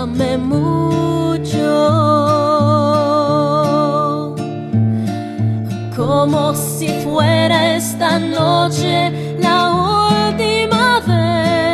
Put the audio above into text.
amé mucho, como si fuera esta noche la última vez.